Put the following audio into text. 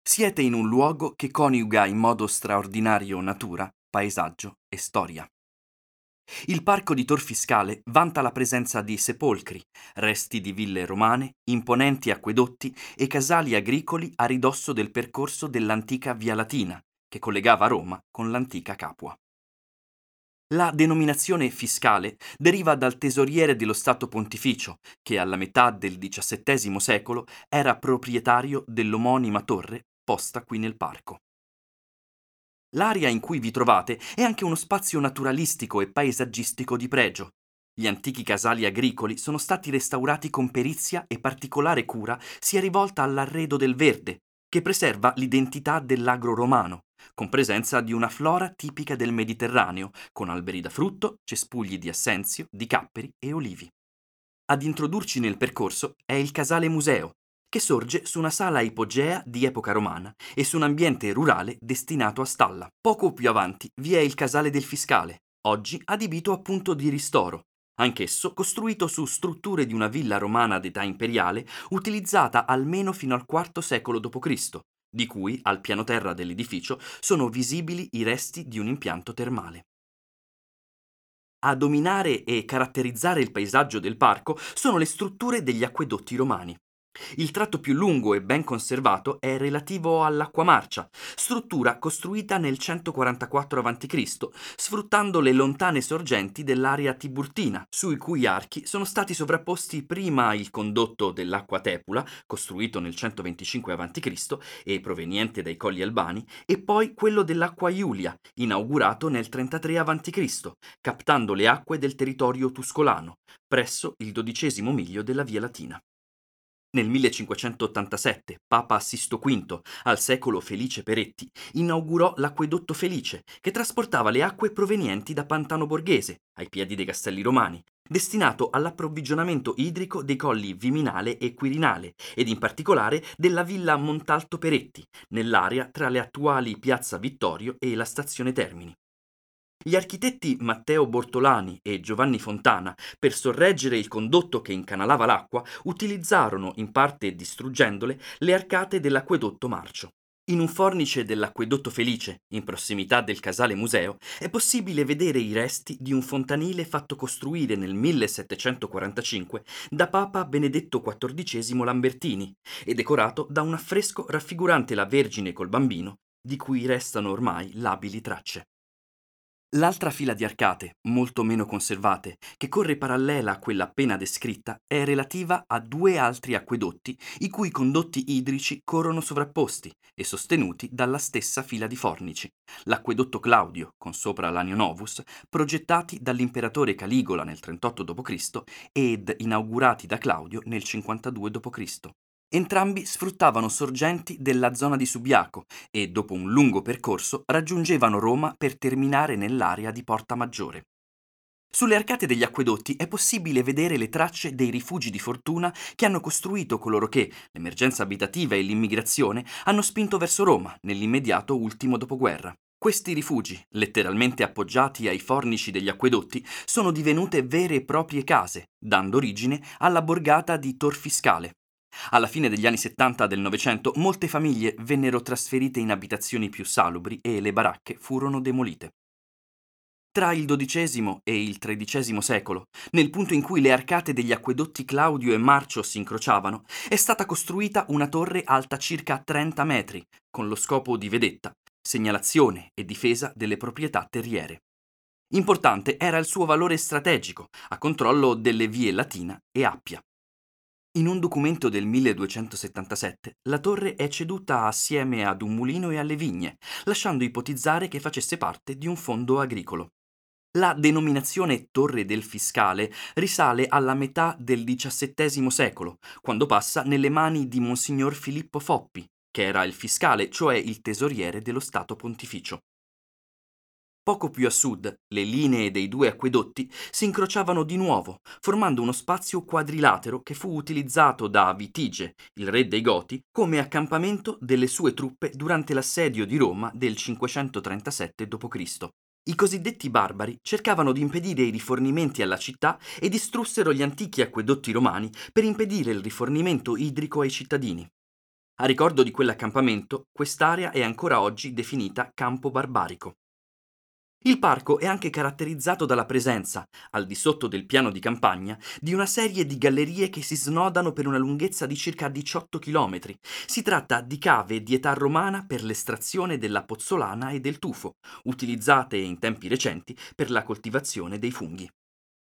Siete in un luogo che coniuga in modo straordinario natura, paesaggio e storia. Il parco di Tor Fiscale vanta la presenza di sepolcri, resti di ville romane, imponenti acquedotti e casali agricoli a ridosso del percorso dell'antica Via Latina, che collegava Roma con l'antica Capua. La denominazione fiscale deriva dal tesoriere dello Stato Pontificio, che alla metà del XVII secolo era proprietario dell'omonima torre posta qui nel parco. L'area in cui vi trovate è anche uno spazio naturalistico e paesaggistico di pregio. Gli antichi casali agricoli sono stati restaurati con perizia e particolare cura sia rivolta all'arredo del verde, che preserva l'identità dell'agro romano, con presenza di una flora tipica del Mediterraneo, con alberi da frutto, cespugli di assenzio, di capperi e olivi. Ad introdurci nel percorso è il Casale Museo, che sorge su una sala ipogea di epoca romana e su un ambiente rurale destinato a stalla. Poco più avanti vi è il Casale del Fiscale, oggi adibito a punto di ristoro, anch'esso costruito su strutture di una villa romana d'età imperiale utilizzata almeno fino al IV secolo d.C., di cui al piano terra dell'edificio sono visibili i resti di un impianto termale. A dominare e caratterizzare il paesaggio del parco sono le strutture degli acquedotti romani. Il tratto più lungo e ben conservato è relativo all'Acqua Marcia, struttura costruita nel 144 a.C., sfruttando le lontane sorgenti dell'area tiburtina, sui cui archi sono stati sovrapposti prima il condotto dell'Acqua Tepula, costruito nel 125 a.C. e proveniente dai Colli Albani, e poi quello dell'Acqua Iulia, inaugurato nel 33 a.C., captando le acque del territorio tuscolano, presso il XII miglio della Via Latina. Nel 1587 Papa Sisto V, al secolo Felice Peretti, inaugurò l'acquedotto Felice, che trasportava le acque provenienti da Pantano Borghese, ai piedi dei Castelli Romani, destinato all'approvvigionamento idrico dei colli Viminale e Quirinale, ed in particolare della villa Montalto Peretti, nell'area tra le attuali Piazza Vittorio e la stazione Termini. Gli architetti Matteo Bortolani e Giovanni Fontana, per sorreggere il condotto che incanalava l'acqua, utilizzarono, in parte distruggendole, le arcate dell'acquedotto Marcio. In un fornice dell'Acquedotto Felice, in prossimità del Casale Museo, è possibile vedere i resti di un fontanile fatto costruire nel 1745 da Papa Benedetto XIV Lambertini e decorato da un affresco raffigurante la Vergine col Bambino, di cui restano ormai labili tracce. L'altra fila di arcate, molto meno conservate, che corre parallela a quella appena descritta, è relativa a due altri acquedotti i cui condotti idrici corrono sovrapposti e sostenuti dalla stessa fila di fornici. L'acquedotto Claudio, con sopra l'Anio Novus, progettati dall'imperatore Caligola nel 38 d.C. ed inaugurati da Claudio nel 52 d.C. Entrambi sfruttavano sorgenti della zona di Subiaco e, dopo un lungo percorso, raggiungevano Roma per terminare nell'area di Porta Maggiore. Sulle arcate degli acquedotti è possibile vedere le tracce dei rifugi di fortuna che hanno costruito coloro che, l'emergenza abitativa e l'immigrazione, hanno spinto verso Roma nell'immediato ultimo dopoguerra. Questi rifugi, letteralmente appoggiati ai fornici degli acquedotti, sono divenute vere e proprie case, dando origine alla borgata di Tor Fiscale. Alla fine degli anni 70 del Novecento molte famiglie vennero trasferite in abitazioni più salubri e le baracche furono demolite. Tra il XII e il XIII secolo, nel punto in cui le arcate degli acquedotti Claudio e Marcio si incrociavano, è stata costruita una torre alta circa 30 metri, con lo scopo di vedetta, segnalazione e difesa delle proprietà terriere. Importante era il suo valore strategico, a controllo delle vie Latina e Appia. In un documento del 1277, la torre è ceduta assieme ad un mulino e alle vigne, lasciando ipotizzare che facesse parte di un fondo agricolo. La denominazione Torre del Fiscale risale alla metà del XVII secolo, quando passa nelle mani di Monsignor Filippo Foppi, che era il fiscale, cioè il tesoriere dello Stato Pontificio. Poco più a sud, le linee dei due acquedotti si incrociavano di nuovo, formando uno spazio quadrilatero che fu utilizzato da Vitige, il re dei Goti, come accampamento delle sue truppe durante l'assedio di Roma del 537 d.C. I cosiddetti barbari cercavano di impedire i rifornimenti alla città e distrussero gli antichi acquedotti romani per impedire il rifornimento idrico ai cittadini. A ricordo di quell'accampamento, quest'area è ancora oggi definita Campo Barbarico. Il parco è anche caratterizzato dalla presenza, al di sotto del piano di campagna, di una serie di gallerie che si snodano per una lunghezza di circa 18 km. Si tratta di cave di età romana per l'estrazione della pozzolana e del tufo, utilizzate in tempi recenti per la coltivazione dei funghi.